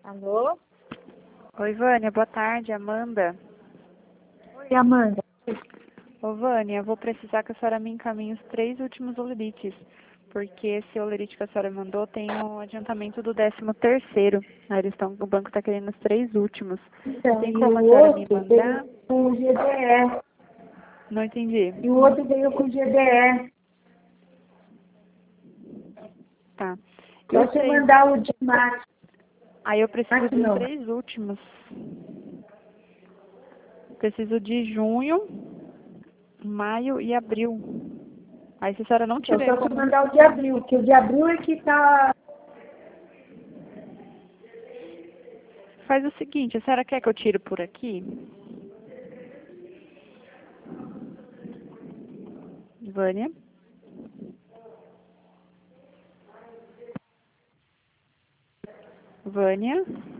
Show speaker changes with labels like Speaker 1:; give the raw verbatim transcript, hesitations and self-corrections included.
Speaker 1: Alô?
Speaker 2: Oi, Vânia, boa tarde, Amanda.
Speaker 1: Oi, Amanda.
Speaker 2: Ô, Vânia, eu vou precisar que a senhora me encaminhe os três últimos olerites, porque esse olerite que a senhora mandou tem o adiantamento do décimo terceiro. Aí eles estão, o banco está querendo os três últimos.
Speaker 1: Então,
Speaker 2: Tem
Speaker 1: e
Speaker 2: como a
Speaker 1: o
Speaker 2: senhora me
Speaker 1: outro
Speaker 2: mandar?
Speaker 1: veio com G D E.
Speaker 2: Não entendi.
Speaker 1: E o outro veio com G D E.
Speaker 2: Tá. E
Speaker 1: Só
Speaker 2: os
Speaker 1: você
Speaker 2: três?
Speaker 1: mandar o de março.
Speaker 2: Aí eu preciso
Speaker 1: Março
Speaker 2: dos
Speaker 1: não.
Speaker 2: três últimos. Preciso de junho, maio e abril. Aí se a senhora não
Speaker 1: Então,
Speaker 2: tiver
Speaker 1: só você
Speaker 2: como...
Speaker 1: mandar o de abril, que o de abril é que tá...
Speaker 2: Faz o seguinte, a senhora quer que eu tire por aqui? Vânia? Vânia?